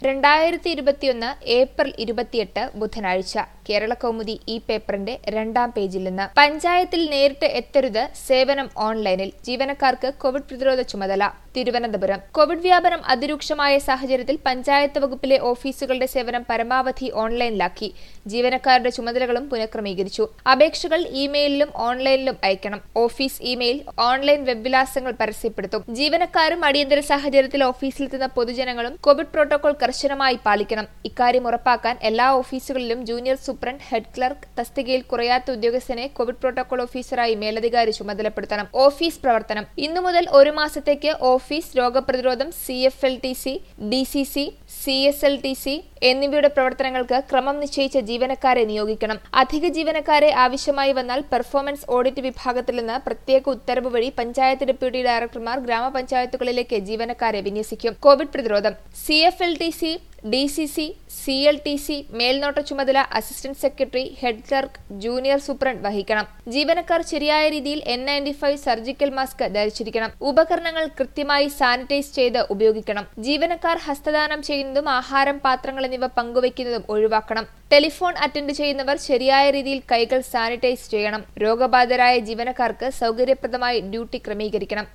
2021 April 28 ബുധനാഴ്ച കേരള കൗമുദി ഈ പേപ്പറിന്റെ 2-ാം പേജിൽ നിന്ന് പഞ്ചായത്തിൽ നേരിട്ട് എത്തരുത് സേവനം ഓൺലൈനിൽ ജീവനക്കാർക്ക് കോവിഡ് പ്രതിരോധ ചുമതല തിരുവനന്തപുരം കോവിഡ് വ്യാപനം അതിരൂക്ഷമായ സാഹചര്യത്തിൽ പഞ്ചായത്ത് വകുപ്പിലെ ഓഫീസുകളുടെ സേവനം പരമാവധി ഓൺലൈനിലാക്കി ജീവനക്കാരുടെ ചുമതലകളും പുനഃക്രമീകരിച്ചു. അപേക്ഷകൾ ഇമെയിലിലും ഓൺലൈനിലും അയക്കണം. ഓഫീസ് ഇമെയിൽ, ഓൺലൈൻ വെബ് വിലാസങ്ങൾ പരസ്യപ്പെടുത്തും. ജീവനക്കാരും അടിയന്തര സാഹചര്യത്തിൽ ഓഫീസിലെത്തുന്ന പൊതുജനങ്ങളും കോവിഡ് പ്രോട്ടോകോൾ കർശനമായി പാലിക്കണം. ഇക്കാര്യം ഉറപ്പാക്കാൻ എല്ലാ ഓഫീസുകളിലും ജൂനിയർ സൂപ്രണ്ട്, ഹെഡ് ക്ലർക്ക് തസ്തികയിൽ കുറയാത്ത ഉദ്യോഗസ്ഥനെ കോവിഡ് പ്രോട്ടോകോൾ ഓഫീസറായി മേലധികാരി ചുമതലപ്പെടുത്തണം. ഓഫീസ് പ്രവർത്തനം ഇന്നു മുതൽ ഒരു മാസത്തേക്ക് ഓഫീസ്, രോഗപ്രതിരോധം, CFLTC, DCC, CSLTC എന്നിവയുടെ പ്രവർത്തനങ്ങൾക്ക് ക്രമം നിശ്ചയിച്ച ജീവനക്കാരെ നിയോഗിക്കണം. അധിക ജീവനക്കാരെ ആവശ്യമായി വന്നാൽ പെർഫോമൻസ് ഓഡിറ്റ് വിഭാഗത്തിൽ നിന്ന് പ്രത്യേക ഉത്തരവ് വഴി പഞ്ചായത്ത് ഡെപ്യൂട്ടി ഡയറക്ടർമാർ ഗ്രാമപഞ്ചായത്തുകളിലേക്ക് ജീവനക്കാരെ വിന്യസിക്കും. കോവിഡ് പ്രതിരോധം CFLTC, DCC, CLTC മേൽനോട്ട ചുമതല assistant secretary, head clerk, junior superintendent വഹിക്കണം. ജീവനക്കാർ ശരിയായ രീതിയിൽ N95 സർജിക്കൽ മാസ്ക് ധരിച്ചിരിക്കണം. ഉപകരണങ്ങൾ കൃത്യമായി സാനിറ്റൈസ് ചെയ്ത് ഉപയോഗിക്കണം. ജീവനക്കാർ ഹസ്തദാനം ചെയ്യുന്നതും ആഹാരം, പാത്രങ്ങൾ എന്നിവ പങ്കുവയ്ക്കുന്നതും ഒഴിവാക്കണം. ടെലിഫോൺ അറ്റൻഡ് ചെയ്യുന്നവർ ശരിയായ രീതിയിൽ കൈകൾ സാനിറ്റൈസ് ചെയ്യണം. രോഗബാധിതരായ ജീവനക്കാർക്ക് സൗകര്യപ്രദമായി ഡ്യൂട്ടി ക്രമീകരിക്കണം.